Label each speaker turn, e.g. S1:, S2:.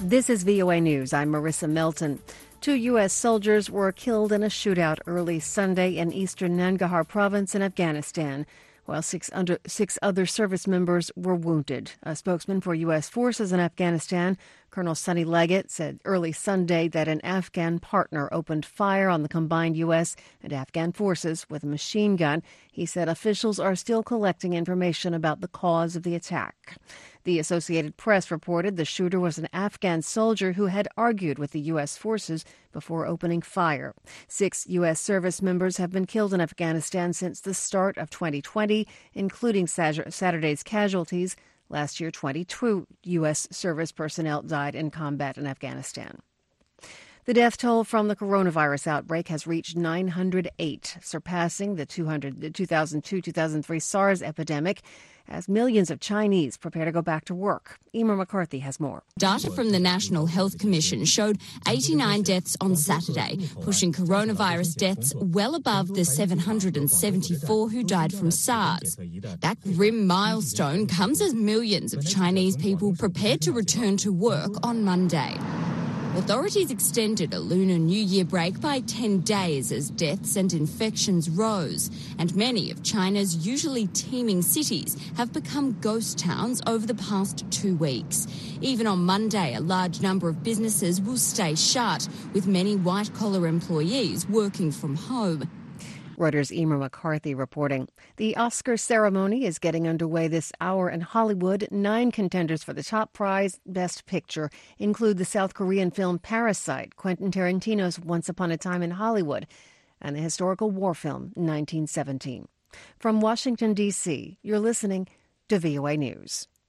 S1: This is VOA News. I'm Marissa Melton. 2 U.S. soldiers were killed in a shootout early Sunday in eastern Nangarhar province in Afghanistan, while six other service members were wounded. A spokesman for U.S. forces in Afghanistan, Colonel Sonny Leggett, said early Sunday that an Afghan partner opened fire on the combined U.S. and Afghan forces with a machine gun. He said officials are still collecting information about the cause of the attack. The Associated Press reported the shooter was an Afghan soldier who had argued with the U.S. forces before opening fire. 6 U.S. service members have been killed in Afghanistan since the start of 2020, including Saturday's casualties. Last year, 22 U.S. service personnel died in combat in Afghanistan. The death toll from the coronavirus outbreak has reached 908, surpassing the 2002-2003 SARS epidemic, as millions of Chinese prepare to go back to work. Emer McCarthy has more.
S2: Data from the National Health Commission showed 89 deaths on Saturday, pushing coronavirus deaths well above the 774 who died from SARS. That grim milestone comes as millions of Chinese people prepared to return to work on Monday. Authorities extended a Lunar New Year break by 10 days as deaths and infections rose, and many of China's usually teeming cities have become ghost towns over the past 2 weeks. Even on Monday, a large number of businesses will stay shut, with many white-collar employees working from home.
S1: Reuters' Emer McCarthy reporting. The Oscar ceremony is getting underway this hour in Hollywood. 9 contenders for the top prize, Best Picture, include the South Korean film Parasite, Quentin Tarantino's Once Upon a Time in Hollywood, and the historical war film 1917. From Washington, D.C., you're listening to VOA News.